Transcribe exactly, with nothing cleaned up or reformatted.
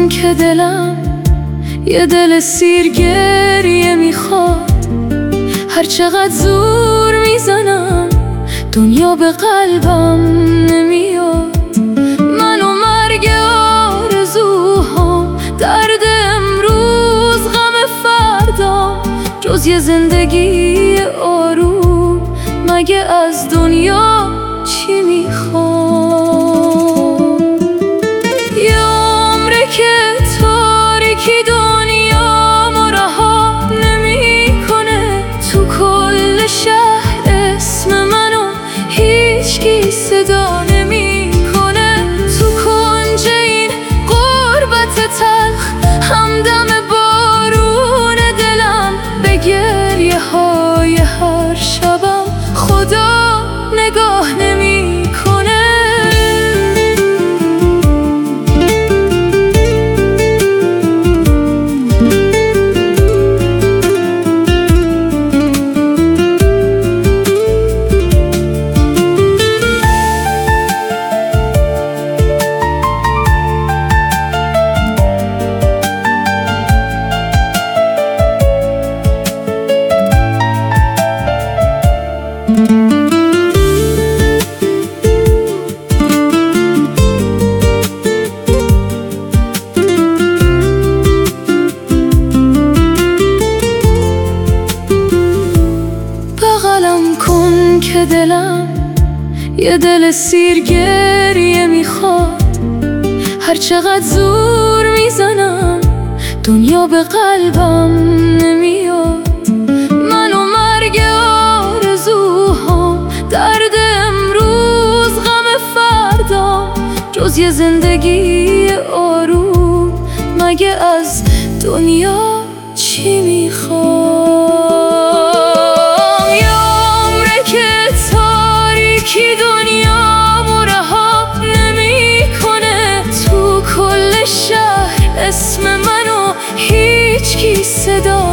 که دلم یه دل سیر گریه میخواد. هر چقدر زور میزنم دنیا به قلبم نمیاد. من و مرگ آرزوهام، درد امروز غم فردا، جز یه زندگی آروم مگه از دنیا چی میخوام؟ یه عمره که تاریکی دنیا ما رها نمیکنه. تو کل شهر اسم منو هیچکی صدا نمیکنه. تو کنج این غربت تلخ همدم بارون دلم، به گریه های هر شبم خدا نگاه نمیکنه. بغلم کن که دلم یه دل سیر گریه میخواد. هر چقدر زور میزنم دنیا به قلبم نمیاد. من و مرگ آرزوهام، درد امروز غم فردا، جز یه زندگی آروم مگه از دنیا چی میخوام؟ یه عمره که تاریکی دنیا ما رها نمیکنه. تو کل شهر اسم منو هیچکی صدا